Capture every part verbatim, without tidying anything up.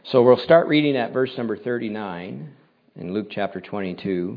So we'll start reading at verse number thirty-nine in Luke chapter twenty-two.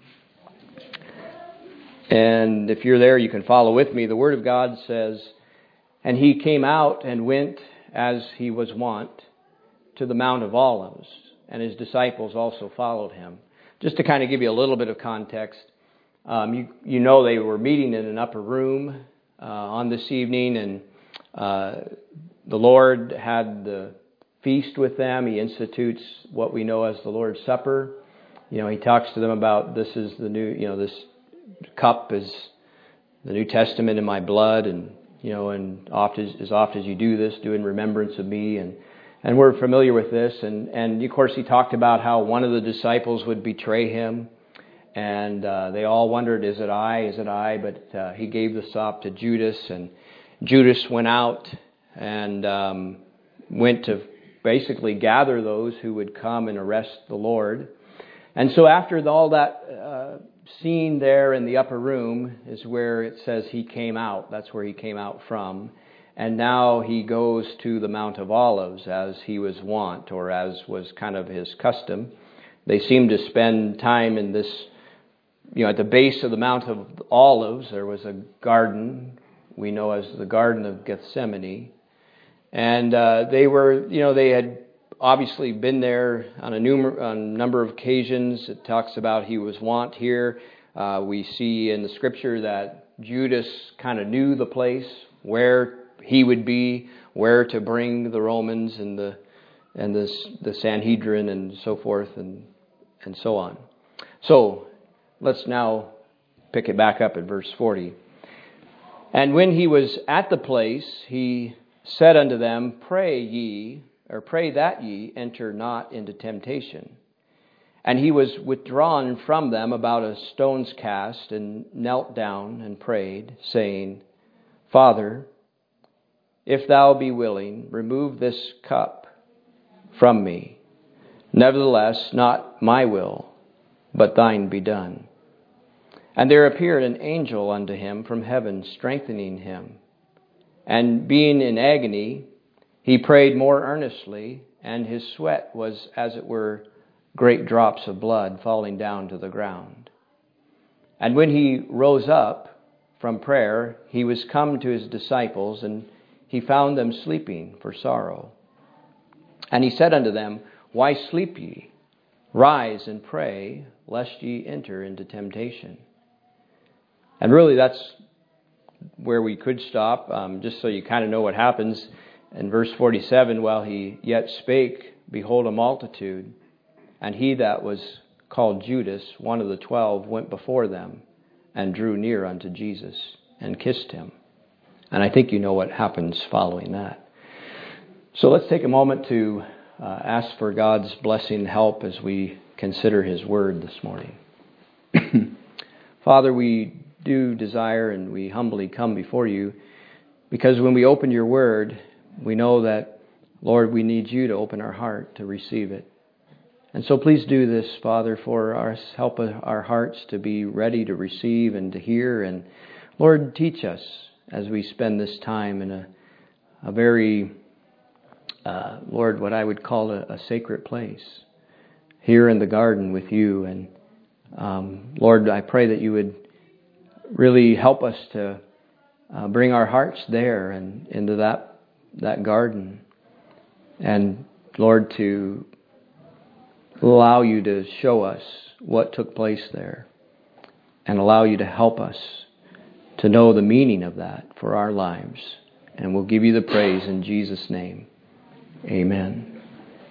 And if you're there, you can follow with me. The Word of God says, "And he came out and went as he was wont to the Mount of Olives, and his disciples also followed him." Just to kind of give you a little bit of context, um, you, you know they were meeting in an upper room uh, on this evening, and uh, the Lord had the feast with them. He institutes what we know as the Lord's Supper. You know, he talks to them about this is the new, you know, this cup is the New Testament in my blood, and you know, and oft as, as oft as you do this, do in remembrance of me. And and we're familiar with this. And and of course, he talked about how one of the disciples would betray him, and uh, they all wondered, "Is it I? Is it I?" But uh, he gave the sop to Judas, and Judas went out and um, went to basically gather those who would come and arrest the Lord. And so after all that uh, scene there in the upper room is where it says he came out. That's where he came out from. And now he goes to the Mount of Olives as he was wont, or as was kind of his custom. They seemed to spend time in this, you know, at the base of the Mount of Olives, there was a garden we know as the Garden of Gethsemane. And uh, they were, you know, they had obviously been there on a, numer- on a number of occasions. It talks about he was wont here. Uh, we see in the scripture that Judas kind of knew the place, where he would be, where to bring the Romans and the and the, the Sanhedrin and so forth and and so on. So let's now pick it back up at verse forty. "And when he was at the place, he said unto them, Pray ye, or pray that ye enter not into temptation. And he was withdrawn from them about a stone's cast, and knelt down and prayed, saying, Father, if thou be willing, remove this cup from me. Nevertheless, not my will, but thine be done. And there appeared an angel unto him from heaven, strengthening him. And being in agony, he prayed more earnestly, and his sweat was, as it were, great drops of blood falling down to the ground. And when he rose up from prayer, he was come to his disciples, and he found them sleeping for sorrow. And he said unto them, Why sleep ye? Rise and pray, lest ye enter into temptation." And really that's where we could stop, um, just so you kind of know what happens. In verse forty-seven, while he yet spake, behold, a multitude, and he that was called Judas, one of the twelve, went before them, and drew near unto Jesus, and kissed him. And I think you know what happens following that. So let's take a moment to uh, ask for God's blessing and help as we consider his word this morning. Father, we do desire and we humbly come before you, because when we open your word, we know that, Lord, we need you to open our heart to receive it. And so please do this, Father, for our help our hearts to be ready to receive and to hear. And Lord, teach us as we spend this time in a, a very, uh, Lord, what I would call a, a sacred place, here in the garden with you. And um, Lord, I pray that you would really help us to uh, bring our hearts there and into that that garden. And Lord, to allow you to show us what took place there, and allow you to help us to know the meaning of that for our lives. And we'll give you the praise in Jesus' name. Amen.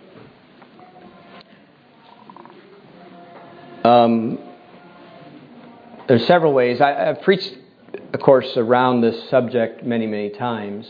Um, there's several ways. I, I've preached, of course, around this subject many, many times.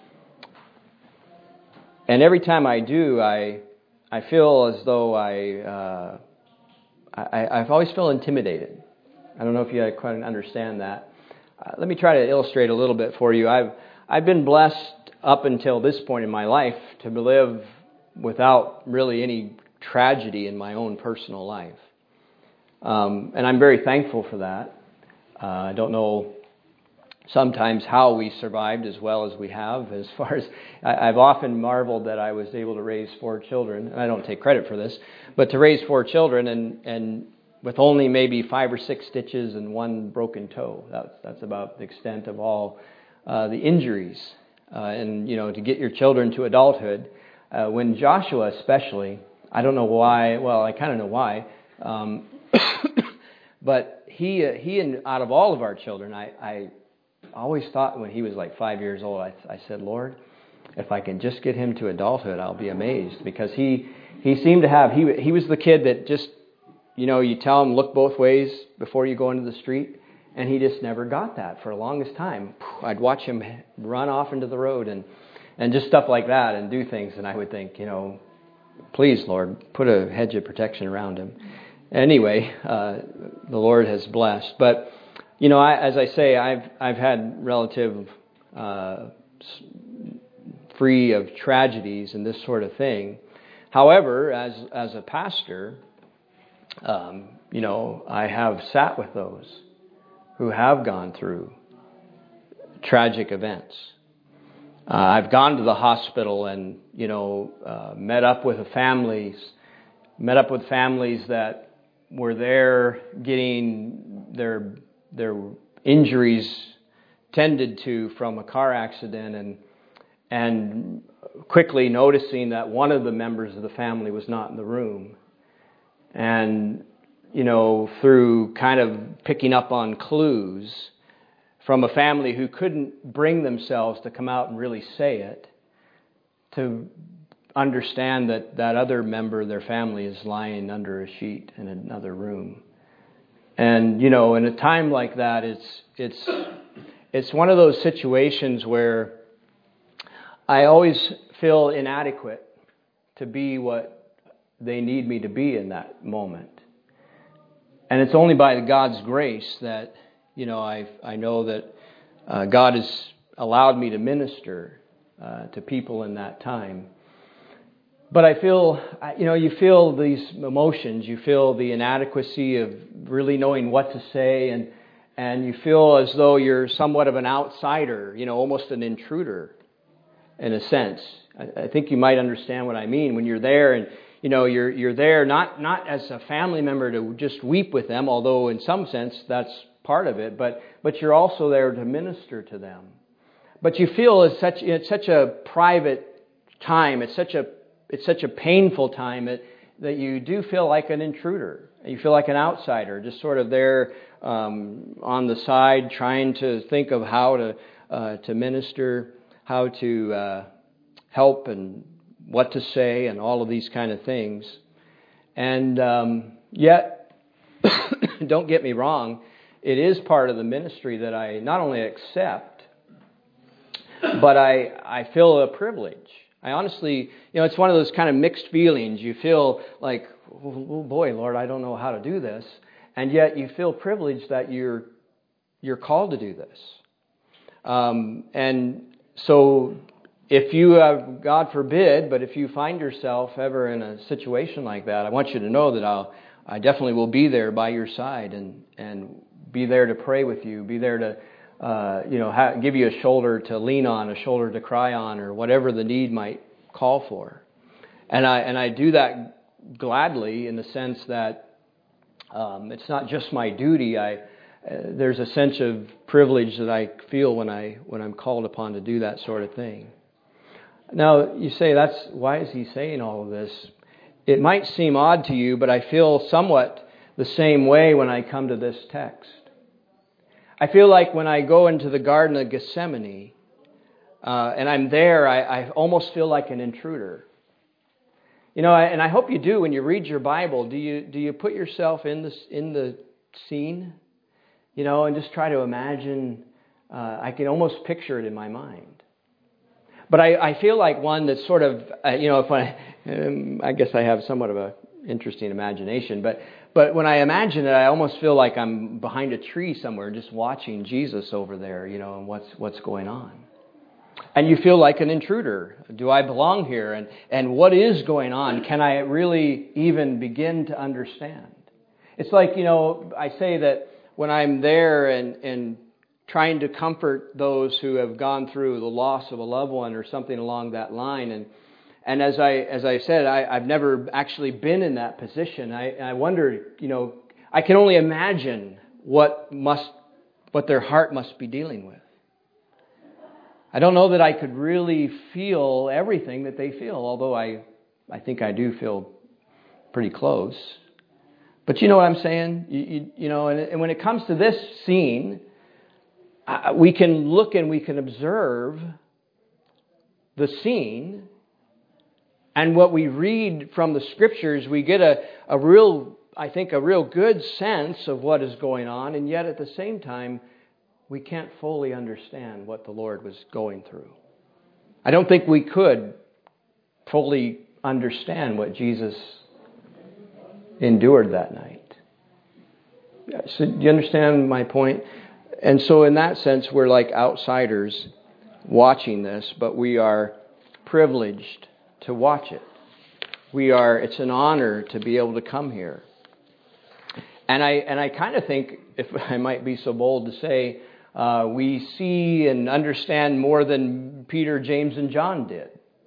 And every time I do, I I feel as though I, uh, I I've always felt intimidated. I don't know if you quite understand that. Uh, let me try to illustrate a little bit for you. I've I've been blessed up until this point in my life to live without really any tragedy in my own personal life. Um, and I'm very thankful for that. Uh, I don't know sometimes how we survived as well as we have. As far as I, I've often marveled that I was able to raise four children, and I don't take credit for this, but to raise four children and and with only maybe five or six stitches and one broken toe. That's that's about the extent of all uh, the injuries. Uh, and you know, to get your children to adulthood, uh, when Joshua especially, I don't know why. Well, I kind of know why, um, but he uh, he and out of all of our children, I. I always thought when he was like five years old, I, I said, Lord, if I can just get him to adulthood, I'll be amazed. Because he he seemed to have, he he was the kid that just, you know, you tell him look both ways before you go into the street, and he just never got that for the longest time. I'd watch him run off into the road and, and just stuff like that and do things, and I would think, you know, please, Lord, put a hedge of protection around him. Anyway, uh, the Lord has blessed. But you know, I, as I say, I've I've had relative uh, free of tragedies and this sort of thing. However, as as a pastor, um, you know, I have sat with those who have gone through tragic events. Uh, I've gone to the hospital and you know uh, met up with families, met up with families that were there getting their their injuries tended to from a car accident, and and quickly noticing that one of the members of the family was not in the room. And, you know, through kind of picking up on clues from a family who couldn't bring themselves to come out and really say it, to understand that that other member of their family is lying under a sheet in another room. And, you know, in a time like that, it's it's it's one of those situations where I always feel inadequate to be what they need me to be in that moment. And it's only by God's grace that, you know, I I know that uh, God has allowed me to minister uh, to people in that time. But I feel, you know, you feel these emotions, you feel the inadequacy of really knowing what to say, and and you feel as though you're somewhat of an outsider, you know, almost an intruder in a sense. I, I think you might understand what I mean when you're there, and you know, you're you're there not not as a family member to just weep with them, although in some sense that's part of it, but but you're also there to minister to them. But you feel it's such it's such a private time, it's such a It's such a painful time that, that you do feel like an intruder. You feel like an outsider, just sort of there um, on the side, trying to think of how to uh, to minister, how to uh, help, and what to say, and all of these kind of things. And um, yet, don't get me wrong, it is part of the ministry that I not only accept, but I I feel a privilege. I honestly, you know, it's one of those kind of mixed feelings. You feel like, oh boy, Lord, I don't know how to do this. And yet you feel privileged that you're you're called to do this. Um, and so if you have, God forbid, but if you find yourself ever in a situation like that, I want you to know that I'll, I definitely will be there by your side and, and be there to pray with you, be there to Uh, you know, ha- give you a shoulder to lean on, a shoulder to cry on, or whatever the need might call for. And I and I do that gladly in the sense that um, it's not just my duty. I uh, there's a sense of privilege that I feel when I when I'm called upon to do that sort of thing. Now you say, that's why is he saying all of this? It might seem odd to you, but I feel somewhat the same way when I come to this text. I feel like when I go into the Garden of Gethsemane uh, and I'm there, I, I almost feel like an intruder. You know, and I hope you do when you read your Bible. Do you do you put yourself in this in the scene? You know, and just try to imagine. Uh, I can almost picture it in my mind. But I, I feel like one that's sort of, uh, you know, if I, um, I guess I have somewhat of a interesting imagination, but. But when I imagine it, I almost feel like I'm behind a tree somewhere just watching Jesus over there, you know, and what's what's going on. And you feel like an intruder. Do I belong here? And, and what is going on? Can I really even begin to understand? It's like, you know, I say that when I'm there and, and trying to comfort those who have gone through the loss of a loved one or something along that line. And and as I as I said, I, I've never actually been in that position. I, I wonder, you know, I can only imagine what must what their heart must be dealing with. I don't know that I could really feel everything that they feel, although I, I think I do feel pretty close. But you know what I'm saying? You, you, you know, and, and when it comes to this scene, uh, we can look and we can observe the scene, and what we read from the Scriptures, we get a, a real, I think, a real good sense of what is going on, and yet at the same time, we can't fully understand what the Lord was going through. I don't think we could fully understand what Jesus endured that night. So do you understand my point? And so in that sense, we're like outsiders watching this, but we are privileged to watch it. We are, it's an honor to be able to come here. And I and I kind of think, if I might be so bold to say, Uh, we see and understand more than Peter, James, and John did.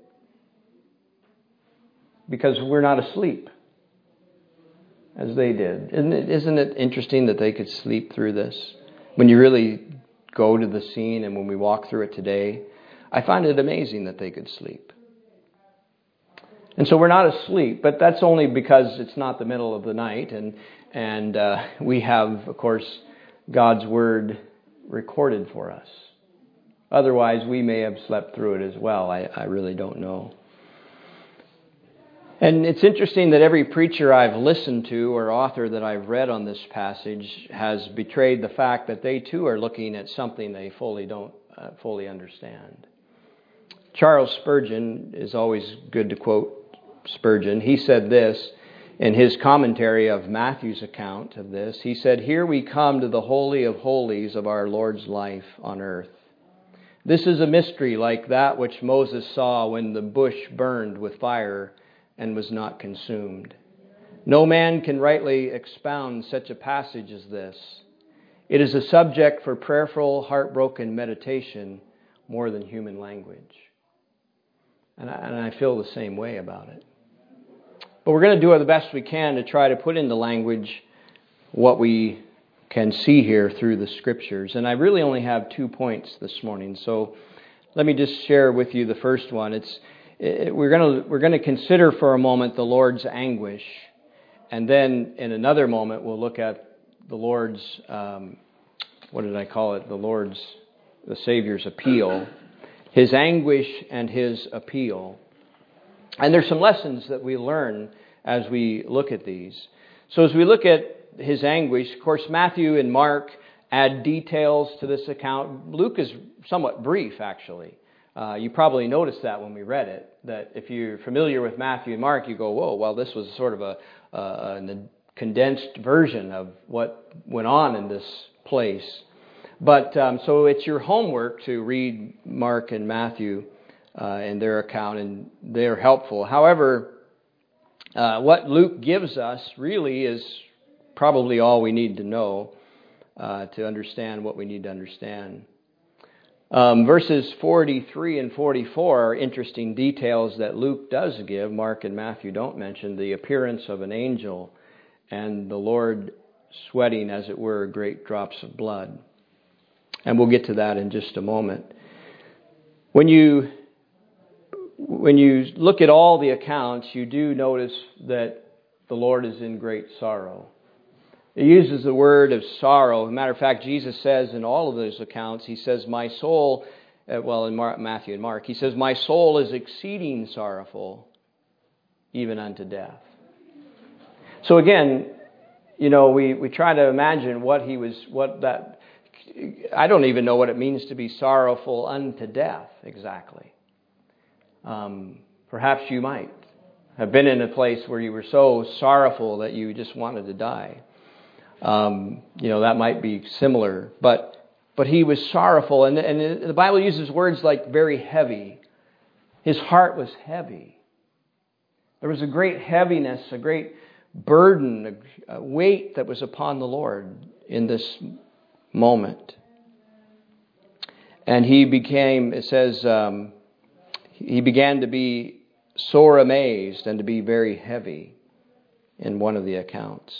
Because we're not asleep as they did. Isn't it, isn't it interesting that they could sleep through this? When you really go to the scene and when we walk through it today, I find it amazing that they could sleep. And so we're not asleep, but that's only because it's not the middle of the night. And, and uh, we have, of course, God's Word recorded for us. Otherwise, we may have slept through it as well. I, I really don't know. And it's interesting that every preacher I've listened to or author that I've read on this passage has betrayed the fact that they too are looking at something they fully don't uh, fully understand. Charles Spurgeon is always good to quote Spurgeon. He said this in his commentary of Matthew's account of this. He said, "Here we come to the Holy of Holies of our Lord's life on earth. This is a mystery like that which Moses saw when the bush burned with fire and was not consumed. No man can rightly expound such a passage as this. It is a subject for prayerful, heartbroken meditation more than human language." And I, and I feel the same way about it. But we're going to do the best we can to try to put into language what we can see here through the Scriptures. And I really only have two points this morning. So let me just share with you the first one. It's it, we're going to we're going to consider for a moment the Lord's anguish, and then in another moment we'll look at the Lord's um, what did I call it? The Lord's the Savior's appeal, His anguish and His appeal. And there's some lessons that we learn as we look at these. So as we look at His anguish, of course, Matthew and Mark add details to this account. Luke is somewhat brief, actually. Uh, you probably noticed that when we read it, that if you're familiar with Matthew and Mark, you go, whoa, well, this was sort of a, a, a condensed version of what went on in this place. But um, so it's your homework to read Mark and Matthew Uh, in their account, and they're helpful. However, uh, what Luke gives us really is probably all we need to know uh, to understand what we need to understand. Um, verses forty-three and forty-four are interesting details that Luke does give. Mark and Matthew don't mention the appearance of an angel and the Lord sweating, as it were, great drops of blood. And we'll get to that in just a moment. When you When you look at all the accounts, you do notice that the Lord is in great sorrow. It uses the word of sorrow. As a matter of fact, Jesus says in all of those accounts, He says, my soul, well, in Matthew and Mark, He says, my soul is exceeding sorrowful, even unto death. So again, you know, we, we try to imagine what he was, what that, I don't even know what it means to be sorrowful unto death exactly. Um, perhaps you might have been in a place where you were so sorrowful that you just wanted to die. Um, you know, that might be similar. But but he was sorrowful. And, and the Bible uses words like very heavy. His heart was heavy. There was a great heaviness, a great burden, a, a weight that was upon the Lord in this moment. And he became, it says, um, he began to be sore amazed and to be very heavy in one of the accounts.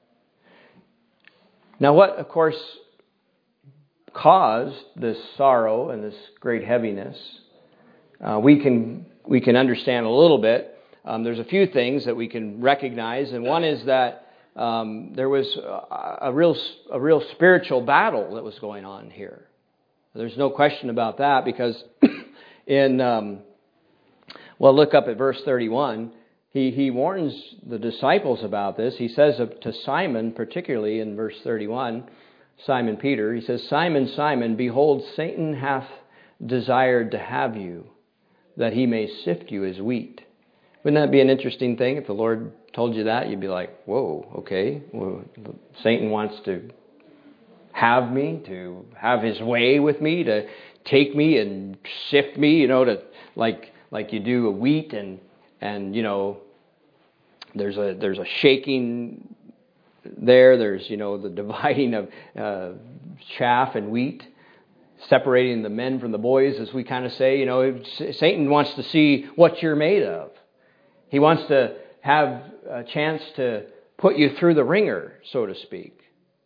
Now what, of course, caused this sorrow and this great heaviness, uh, we can we can understand a little bit. Um, there's a few things that we can recognize, and one is that um, there was a, a real a real spiritual battle that was going on here. There's no question about that, because in um, well, look up at verse thirty-one. He he warns the disciples about this. He says to Simon, particularly in verse thirty-one, Simon Peter, he says, "Simon, Simon, behold, Satan hath desired to have you, that he may sift you as wheat." Wouldn't that be an interesting thing if the Lord told you that? You'd be like, whoa, okay. Well, Satan wants to have me, to have his way with me, to take me and sift me, you know, to like like you do a wheat, and and you know, there's a there's a shaking there. There's, you know, the dividing of uh, chaff and wheat, separating the men from the boys, as we kind of say. You know, Satan wants to see what you're made of. He wants to have a chance to put you through the ringer, so to speak.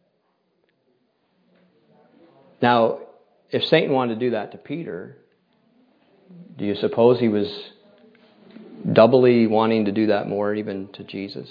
Now, if Satan wanted to do that to Peter, do you suppose he was doubly wanting to do that more even to Jesus?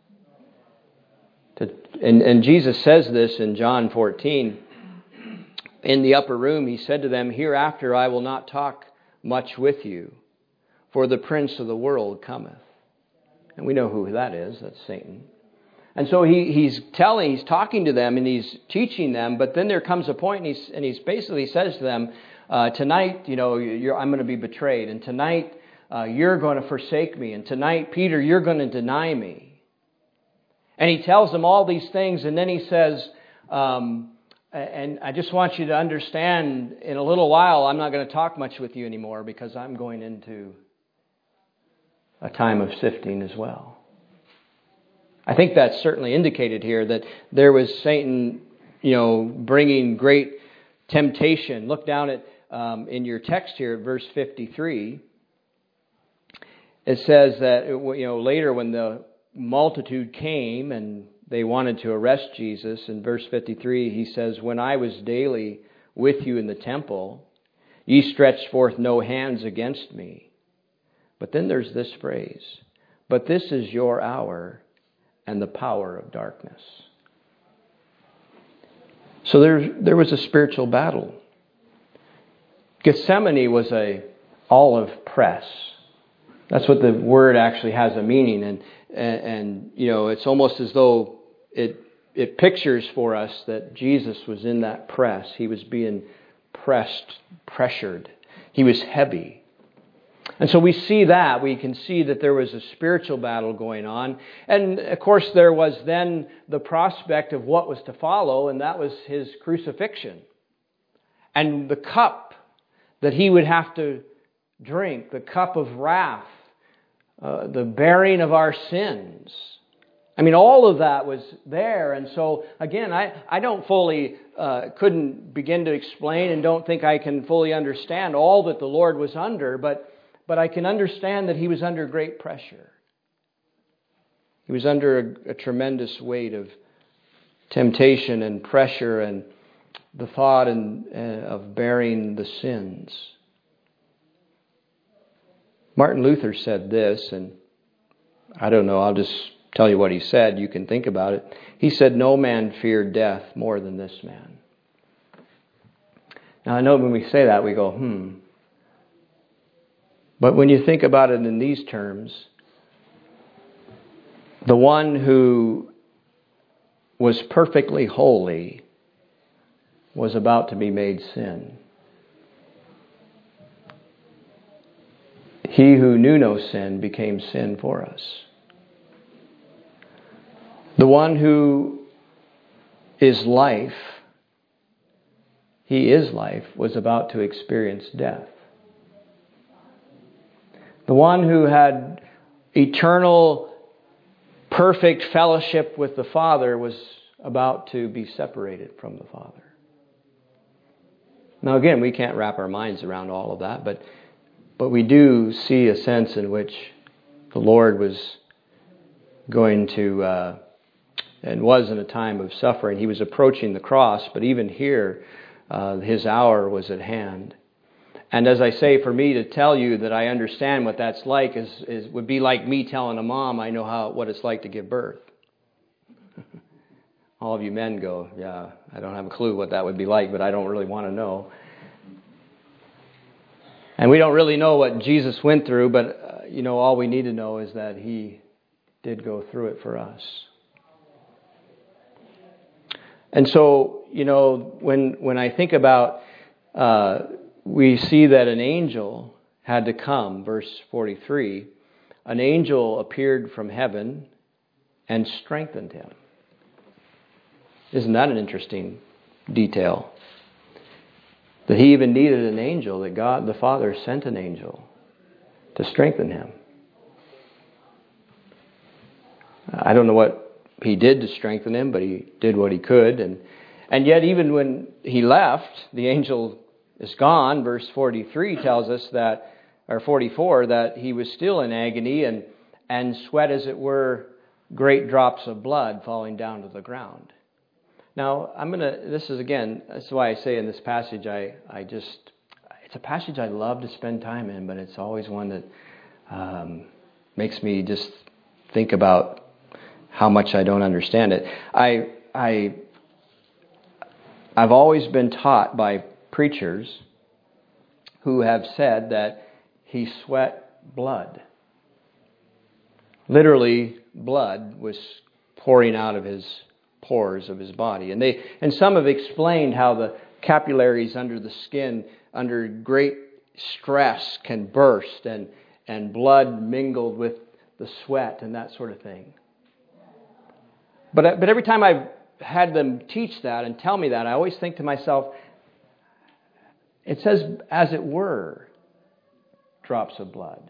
To, and, and Jesus says this in John fourteen. In the upper room, he said to them, "Hereafter I will not talk much with you, for the prince of the world cometh." And we know who that is. That's Satan. And so he, he's telling, he's talking to them and he's teaching them. But then there comes a point, and he's, and he's basically says to them, uh, tonight, you know, you're, I'm going to be betrayed. And tonight, uh, you're going to forsake me. And tonight, Peter, you're going to deny me. And he tells them all these things. And then he says, um, and I just want you to understand, in a little while, I'm not going to talk much with you anymore, because I'm going into a time of sifting as well. I think that's certainly indicated here, that there was Satan, you know, bringing great temptation. Look down at um, in your text here, verse fifty-three. It says that, you know, later when the multitude came and they wanted to arrest Jesus, in verse fifty-three, he says, "When I was daily with you in the temple, ye stretched forth no hands against me." But then there's this phrase, "But this is your hour and the power of darkness." So there, there was a spiritual battle. Gethsemane was a olive press. That's what the word actually has a meaning. And, and, and you know, it's almost as though it it pictures for us that Jesus was in that press. He was being pressed, pressured. He was heavy. And so we see that. We can see that there was a spiritual battle going on. And, of course, there was then the prospect of what was to follow, and that was his crucifixion. And the cup that he would have to drink, the cup of wrath, uh, the bearing of our sins. I mean, all of that was there. And so, again, I, I don't fully, uh, couldn't begin to explain, and don't think I can fully understand all that the Lord was under, but But I can understand that he was under great pressure. He was under a, a tremendous weight of temptation and pressure, and the thought and, uh, of bearing the sins. Martin Luther said this, and I don't know, I'll just tell you what he said. You can think about it. He said, "No man feared death more than this man." Now, I know when we say that, we go, hmm. But when you think about it in these terms, the one who was perfectly holy was about to be made sin. He who knew no sin became sin for us. The one who is life, he is life, was about to experience death. The one who had eternal, perfect fellowship with the Father was about to be separated from the Father. Now again, we can't wrap our minds around all of that, but but we do see a sense in which the Lord was going to, uh, and was in a time of suffering. He was approaching the cross, but even here, uh, his hour was at hand. And as I say, for me to tell you that I understand what that's like is, is would be like me telling a mom I know how what it's like to give birth. All of you men go, yeah, I don't have a clue what that would be like, but I don't really want to know. And we don't really know what Jesus went through, but, uh, you know, all we need to know is that he did go through it for us. And so, you know, when when I think about, uh, we see that an angel had to come, verse forty-three, an angel appeared from heaven and strengthened him. Isn't that an interesting detail? That he even needed an angel, that God the Father sent an angel to strengthen him. I don't know what he did to strengthen him, but he did what he could. And, and yet even when he left, the angel is gone. Verse forty-three tells us that, or forty-four, that he was still in agony and, and sweat, as it were, great drops of blood falling down to the ground. Now, I'm going to, this is again, that's why I say in this passage, I, I just, it's a passage I love to spend time in, but it's always one that um, makes me just think about how much I don't understand it. I, I, I've always been taught by preachers who have said that he sweat blood. Literally, blood was pouring out of his pores of his body. And they and some have explained how the capillaries under the skin, under great stress, can burst and, and blood mingled with the sweat and that sort of thing. But but every time I've had them teach that and tell me that, I always think to myself, it says, as it were, drops of blood.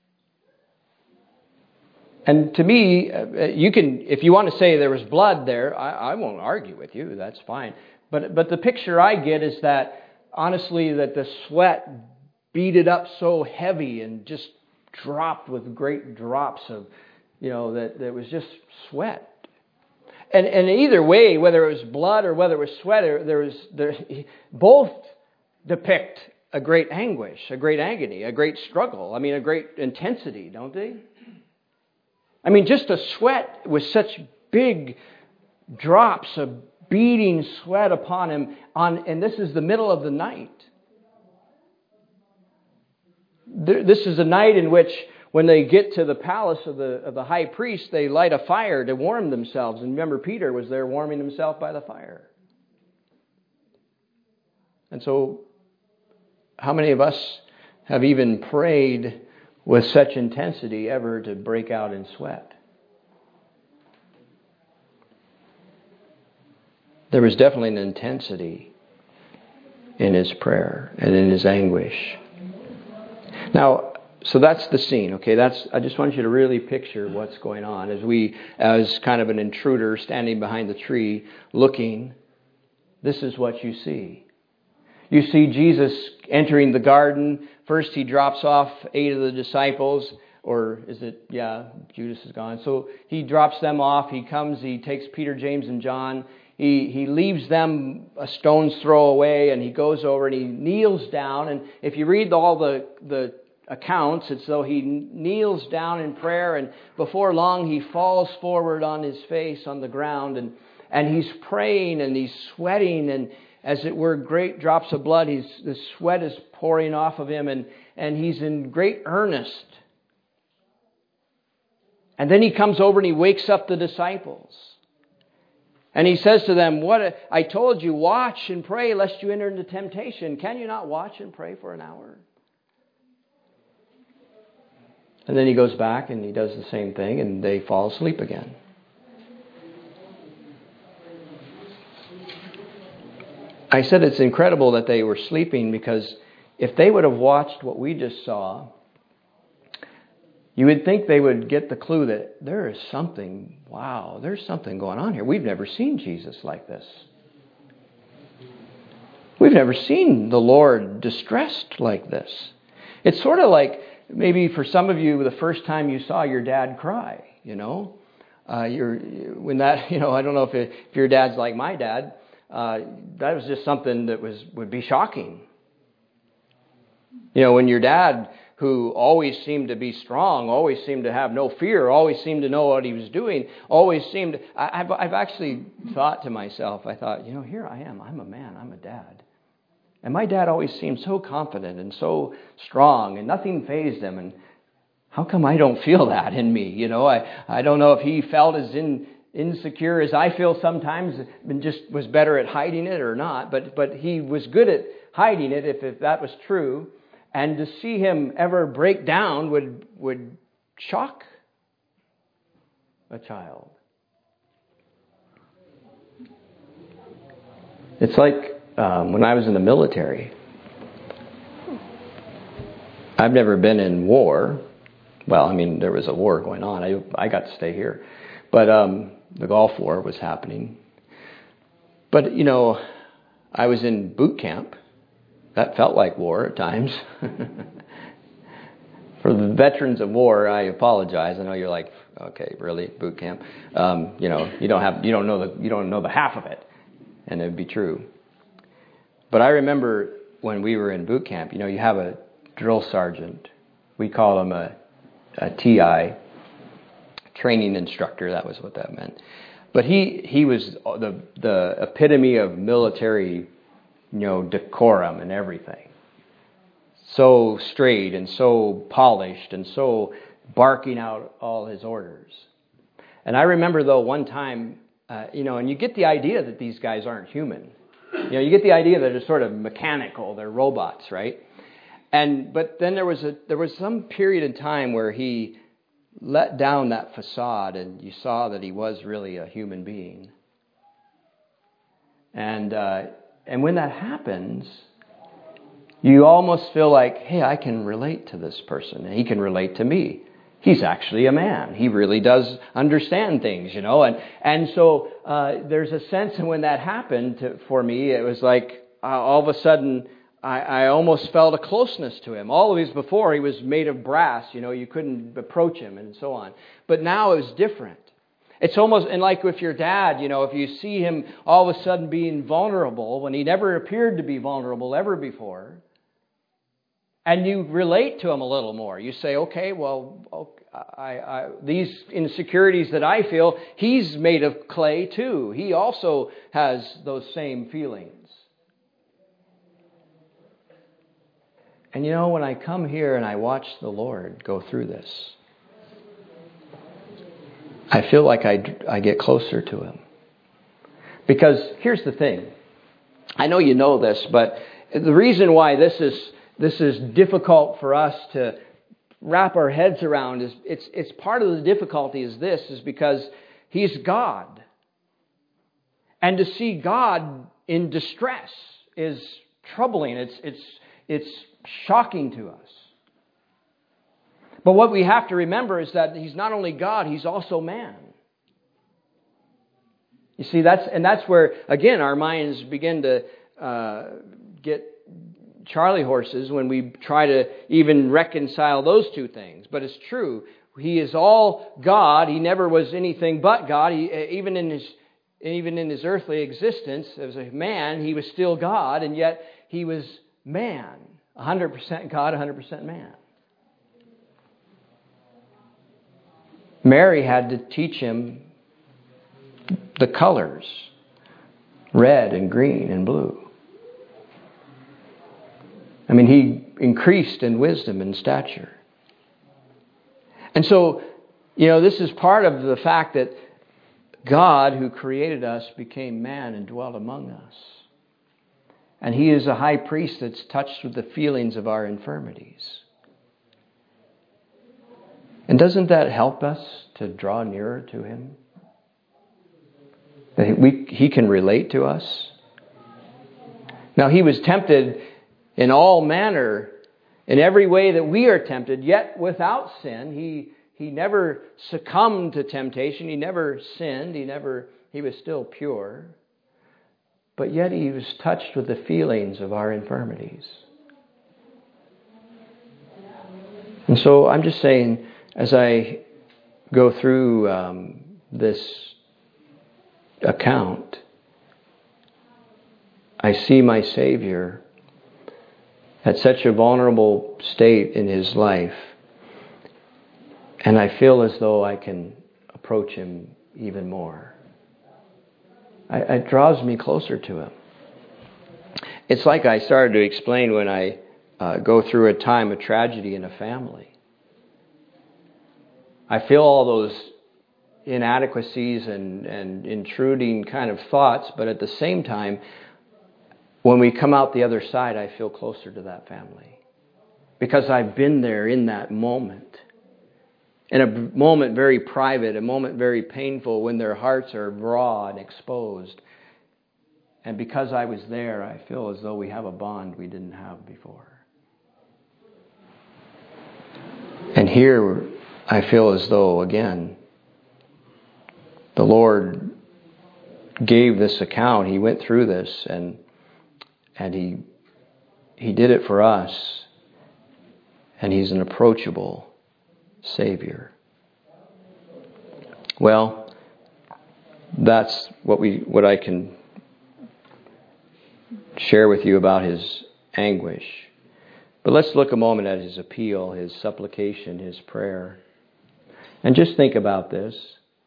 And to me, you can, if you want to say there was blood there, I, I won't argue with you. That's fine. But but the picture I get is that, honestly, that the sweat beaded up so heavy and just dropped with great drops of, you know, that there was just sweat. And and either way, whether it was blood or whether it was sweat, there was there, both depict a great anguish, a great agony, a great struggle. I mean, a great intensity, don't they? I mean, just a sweat with such big drops of beating sweat upon him, on, and this is the middle of the night. This is a night in which, when they get to the palace of the of the high priest, they light a fire to warm themselves. And remember, Peter was there warming himself by the fire. And so, how many of us have even prayed with such intensity ever to break out in sweat? There was definitely an intensity in his prayer and in his anguish. Now, so that's the scene, okay? That's I just want you to really picture what's going on as we, as kind of an intruder standing behind the tree looking. This is what you see. You see Jesus entering the garden. First he drops off eight of the disciples, or is it, yeah, Judas is gone. So he drops them off. He comes, he takes Peter, James, and John. He he leaves them a stone's throw away, and he goes over and he kneels down. And if you read all the, the accounts, it's though he kneels down in prayer, and before long he falls forward on his face on the ground, and, and he's praying and he's sweating, and as it were, great drops of blood. He's the sweat is pouring off of him, and, and he's in great earnest. And then he comes over and he wakes up the disciples. And he says to them, "What a, I told you, watch and pray lest you enter into temptation. Can you not watch and pray for an hour?" And then he goes back and he does the same thing, and they fall asleep again. I said it's incredible that they were sleeping, because if they would have watched what we just saw, you would think they would get the clue that there is something, wow, there's something going on here. We've never seen Jesus like this. We've never seen the Lord distressed like this. It's sort of like maybe for some of you, the first time you saw your dad cry, you know. Uh, you're, when that, you know, I don't know if, it, if your dad's like my dad, uh, that was just something that was would be shocking. You know, when your dad, who always seemed to be strong, always seemed to have no fear, always seemed to know what he was doing, always seemed, I, I've, I've actually thought to myself, I thought, you know, here I am, I'm a man, I'm a dad. And my dad always seemed so confident and so strong, and nothing fazed him. And how come I don't feel that in me? You know, I, I don't know if he felt as in, insecure as I feel sometimes and just was better at hiding it or not. But but he was good at hiding it if, if that was true. And to see him ever break down would would shock a child. It's like um, when I was in the military. I've never been in war. Well, I mean, there was a war going on. I I got to stay here. But um, the Gulf War was happening. But, you know, I was in boot camp. That felt like war at times. For the veterans of war, I apologize. I know you're like, okay, really, boot camp? Um, you know, you don't have, you don't know the, you don't know the half of it, and it'd be true. But I remember when we were in boot camp. You know, you have a drill sergeant. We call him a, a T I, training instructor. That was what that meant. But he he was the the epitome of military, you know, decorum and everything. So straight and so polished and so barking out all his orders. And I remember, though, one time, uh, you know, and you get the idea that these guys aren't human. You know, you get the idea that they're sort of mechanical, they're robots, right? And but then there was a there was some period in time where he let down that facade, and you saw that he was really a human being. And uh, and when that happens, you almost feel like, hey, I can relate to this person. He can relate to me. He's actually a man. He really does understand things, you know. And and so uh, there's a sense, and when that happened to, for me, it was like uh, all of a sudden I, I almost felt a closeness to him. Always before, he was made of brass, you know. You couldn't approach him and so on. But now it was different. It's almost, and like with your dad, you know, if you see him all of a sudden being vulnerable when he never appeared to be vulnerable ever before, and you relate to him a little more. You say, okay, well, okay, I, I, these insecurities that I feel, he's made of clay too. He also has those same feelings. And you know, when I come here and I watch the Lord go through this, I feel like I, I get closer to Him. Because here's the thing. I know you know this, but the reason why this is This is difficult for us to wrap our heads around. Is it's it's part of the difficulty is this, is because He's God. And to see God in distress is troubling. It's it's it's shocking to us. But what we have to remember is that He's not only God, He's also man. You see, that's and that's where, again, our minds begin to uh, get Charlie horses when we try to even reconcile those two things. But it's true. He is all God. He never was anything but God. He, even in his even in his earthly existence as a man, He was still God, and yet He was man. one hundred percent God, one hundred percent man. Mary had to teach Him the colors, red and green and blue. I mean, He increased in wisdom and stature. And so, you know, this is part of the fact that God, who created us, became man and dwelt among us. And He is a high priest that's touched with the feelings of our infirmities. And doesn't that help us to draw nearer to Him? That we, He can relate to us? Now, He was tempted in all manner, in every way that we are tempted, yet without sin. He he never succumbed to temptation. He never sinned. He never he was still pure. but yet he was touched with the feelings of our infirmities. And so I'm just saying, as I go through um, this account, I see my Savior at such a vulnerable state in his life, and I feel as though I can approach him even more. I, it draws me closer to him. It's like I started to explain when I uh, go through a time of tragedy in a family. I feel all those inadequacies and, and intruding kind of thoughts, but at the same time, when we come out the other side, I feel closer to that family. Because I've been there in that moment. In a moment very private, a moment very painful, when their hearts are raw and exposed. And because I was there, I feel as though we have a bond we didn't have before. And here, I feel as though, again, the Lord gave this account. He went through this, and and he he did it for us. And he's an approachable Savior. Well, that's what we what I can share with you about his anguish. But let's look a moment at his appeal, his supplication, his prayer. And just think about this.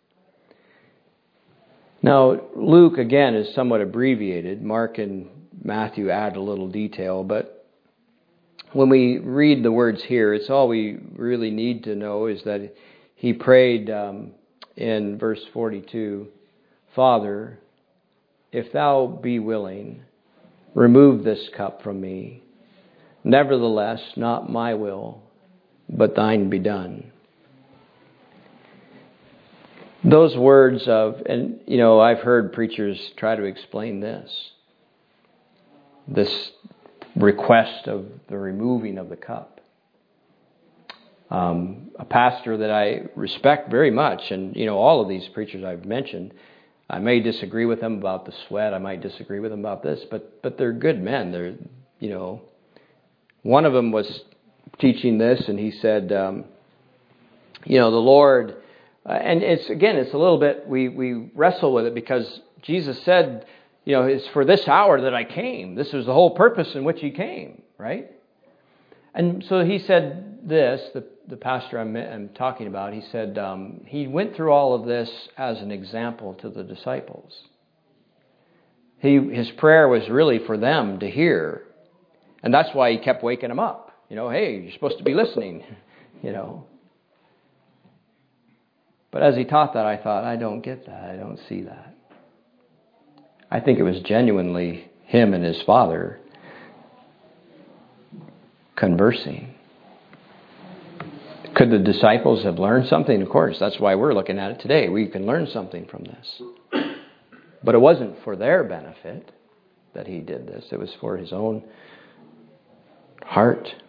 Now, Luke, again, is somewhat abbreviated. Mark and Matthew add a little detail, but when we read the words here, it's all we really need to know is that he prayed um, in verse forty-two, Father, if thou be willing, remove this cup from me. Nevertheless, not my will, but thine be done. Those words of, and you know, I've heard preachers try to explain this. This request of the removing of the cup. Um, a pastor that I respect very much, and you know, all of these preachers I've mentioned, I may disagree with them about the sweat, I might disagree with them about this, but but they're good men. They're, you know, one of them was teaching this, and he said, um, you know, the Lord, uh, and it's again, it's a little bit, we we wrestle with it because Jesus said, you know, it's for this hour that I came. This was the whole purpose in which he came, right? And so he said this, the, the pastor I'm, I'm talking about, he said um, he went through all of this as an example to the disciples. He His prayer was really for them to hear. And that's why he kept waking them up. You know, hey, you're supposed to be listening, you know. But as he taught that, I thought, I don't get that. I don't see that. I think it was genuinely him and his Father conversing. Could the disciples have learned something? Of course, that's why we're looking at it today. We can learn something from this. But it wasn't for their benefit that he did this. It was for his own heart.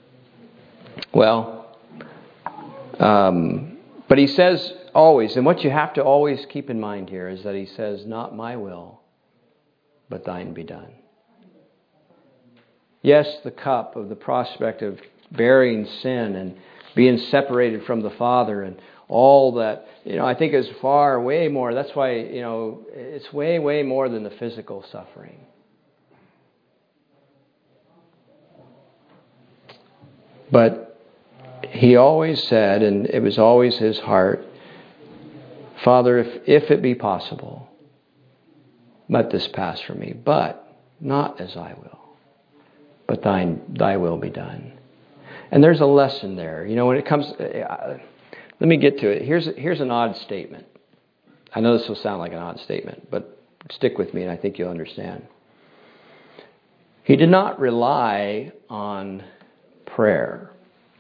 Well, um, but he says always, and what you have to always keep in mind here is that he says, not my will, but thine be done. Yes, the cup of the prospect of bearing sin and being separated from the Father and all that, you know, I think is far, way more. That's why, you know, it's way, way more than the physical suffering. But he always said, and it was always his heart, Father, if, if it be possible, let this pass from me, but not as I will, but thine, thy will be done. And there's a lesson there. You know, when it comes, uh, let me get to it. Here's, here's an odd statement. I know this will sound like an odd statement, but stick with me and I think you'll understand. He did not rely on prayer.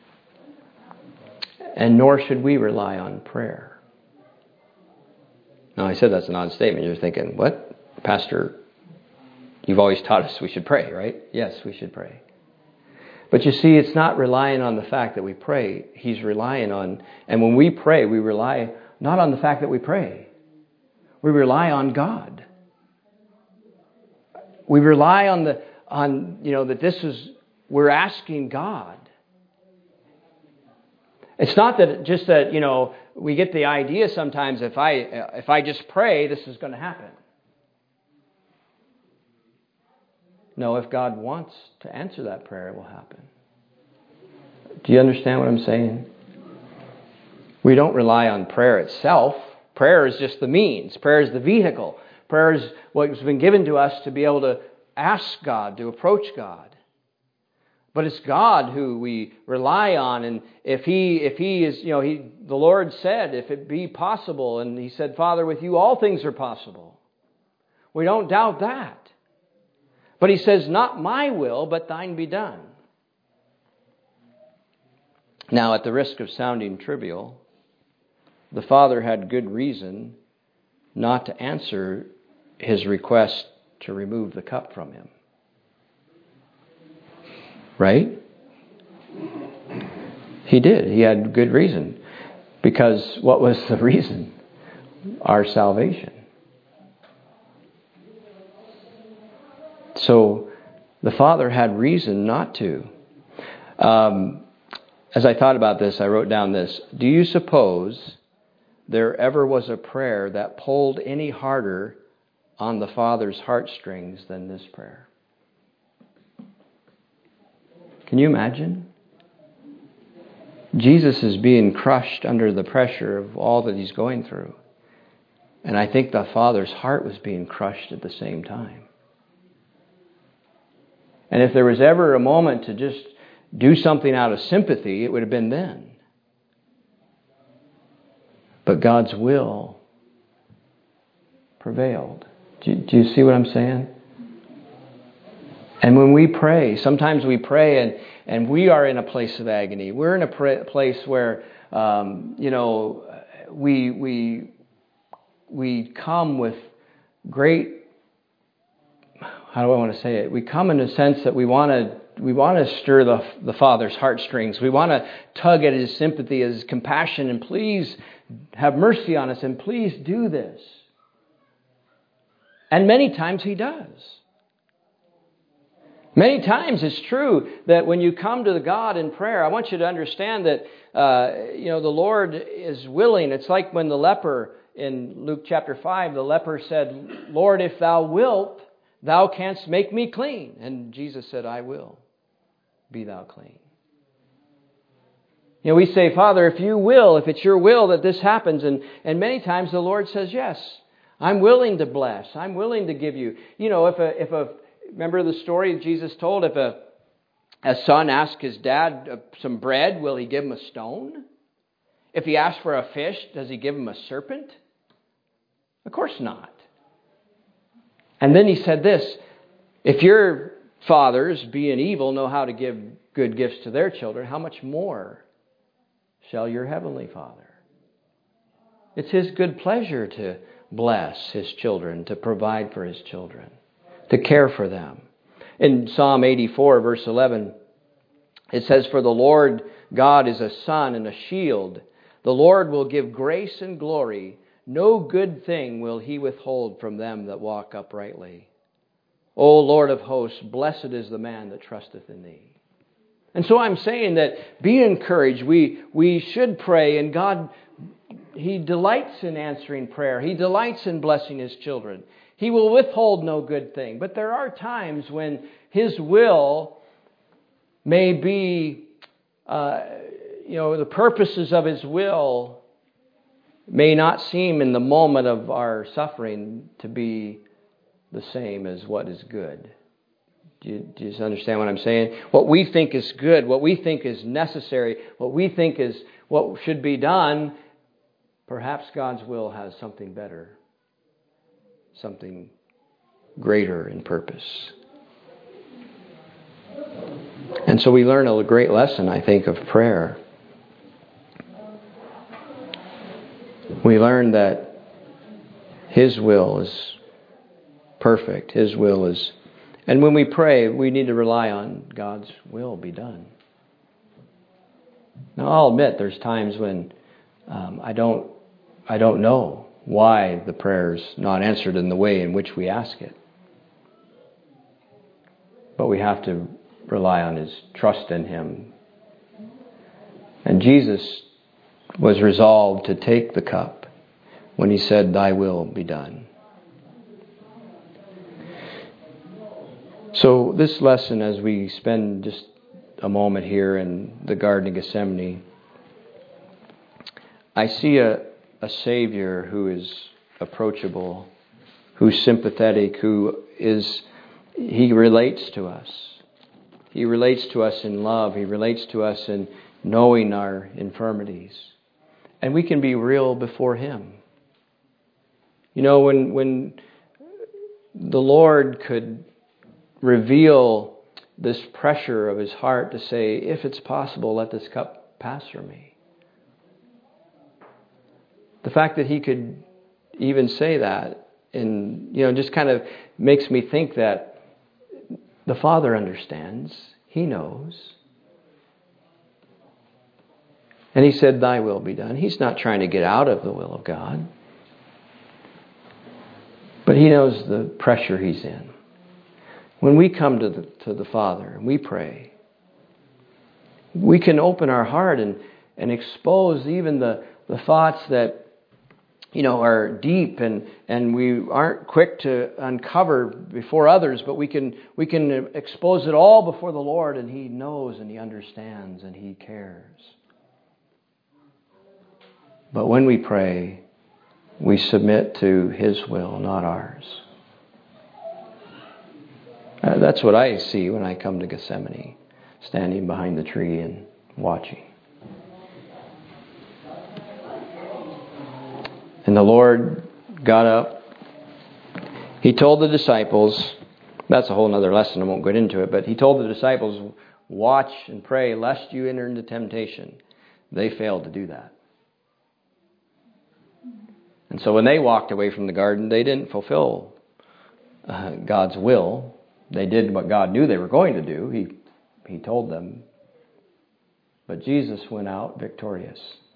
And nor should we rely on prayer. Now, I said that's an odd statement. You're thinking, what? Pastor, you've always taught us we should pray, right? Yes, we should pray. But you see, it's not relying on the fact that we pray. He's relying on, and when we pray, we rely not on the fact that we pray. We rely on God. We rely on the on you know that this is we're asking God. It's not that just that you know we get the idea sometimes if I if I just pray this is going to happen. No, if God wants to answer that prayer, it will happen. Do you understand what I'm saying? We don't rely on prayer itself. Prayer is just the means. Prayer is the vehicle. Prayer is what's been given to us to be able to ask God, to approach God. But it's God who we rely on, and if He, if He is, you know, He, the Lord said, if it be possible, and He said, Father, with you all things are possible. We don't doubt that. But He says, not my will, but thine be done. Now, at the risk of sounding trivial, the Father had good reason not to answer His request to remove the cup from Him. Right? He did. He had good reason. Because what was the reason? Our salvation. So the Father had reason not to. Um, as I thought about this, I wrote down this. Do you suppose there ever was a prayer that pulled any harder on the Father's heartstrings than this prayer? Can you imagine? Jesus is being crushed under the pressure of all that He's going through. And I think the Father's heart was being crushed at the same time. And if there was ever a moment to just do something out of sympathy, it would have been then. But God's will prevailed. Do you, do you see what I'm saying? And when we pray, sometimes we pray and, and we are in a place of agony. We're in a pra- place where, um, you know, we, we, we come with great, how do I want to say it? We come in a sense that we want to we want to stir the, the Father's heartstrings. We want to tug at His sympathy, His compassion, and please have mercy on us and please do this. And many times He does. Many times it's true that when you come to the God in prayer, I want you to understand that uh, you know the Lord is willing. It's like when the leper in Luke chapter five, the leper said, Lord, if thou wilt, thou canst make me clean. And Jesus said, I will. Be thou clean. You know, we say, Father, if you will, if it's your will that this happens, and, and many times the Lord says, yes, I'm willing to bless. I'm willing to give you. You know, if a, if a, remember the story Jesus told, if a, a son asks his dad some bread, will he give him a stone? If he asks for a fish, does he give him a serpent? Of course not. And then he said this, if your fathers, being evil, know how to give good gifts to their children, how much more shall your heavenly Father? It's His good pleasure to bless His children, to provide for His children, to care for them. In Psalm eighty-four, verse eleven, it says, for the Lord God is a sun and a shield. The Lord will give grace and glory. No good thing will He withhold from them that walk uprightly. O Lord of hosts, blessed is the man that trusteth in Thee. And so I'm saying that be encouraged. We, we should pray, and God, He delights in answering prayer. He delights in blessing His children. He will withhold no good thing. But there are times when His will may be, uh, you know, the purposes of His will may not seem in the moment of our suffering to be the same as what is good. Do you, do you understand what I'm saying? What we think is good, what we think is necessary, what we think is what should be done, perhaps God's will has something better, something greater in purpose. And so we learn a great lesson, I think, of prayer. We learn that His will is perfect. His will is... And when we pray, we need to rely on God's will be done. Now, I'll admit there's times when um, I don't I don't know why the prayer's not answered in the way in which we ask it. but we have to rely on His trust in Him. And Jesus was resolved to take the cup when He said, "Thy will be done." So this lesson, as we spend just a moment here in the Garden of Gethsemane, I see a, a Savior who is approachable, who's sympathetic, who is, He relates to us. He relates to us in love. He relates to us in knowing our infirmities. And we can be real before Him. You know, when when the Lord could reveal this pressure of His heart to say, "If it's possible, let this cup pass from me." The fact that He could even say that, and you know, just kind of makes me think that the Father understands. He knows. And He said, "Thy will be done." He's not trying to get out of the will of God. But He knows the pressure He's in. When we come to the, to the Father and we pray, we can open our heart and, and expose even the, the thoughts that, you know, are deep and, and we aren't quick to uncover before others, but we can we can expose it all before the Lord, and He knows and He understands and He cares. But when we pray, we submit to His will, not ours. Uh, that's what I see when I come to Gethsemane, standing behind the tree and watching. And the Lord got up. He told the disciples, that's a whole other lesson, I won't get into it, but He told the disciples, "Watch and pray lest you enter into temptation." They failed to do that. And so when they walked away from the garden, they didn't fulfill uh, God's will. They did what God knew they were going to do. He, he told them. But Jesus went out victorious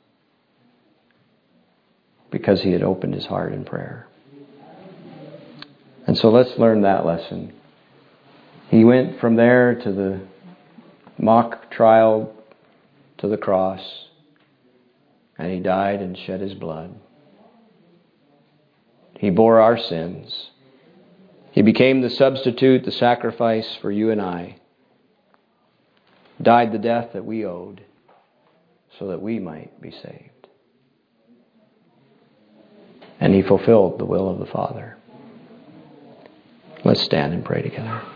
because He had opened His heart in prayer. And so let's learn that lesson. He went from there to the mock trial, to the cross, and He died and shed His blood. He bore our sins. He became the substitute, the sacrifice for you and I. Died the death that we owed so that we might be saved. And He fulfilled the will of the Father. Let's stand and pray together.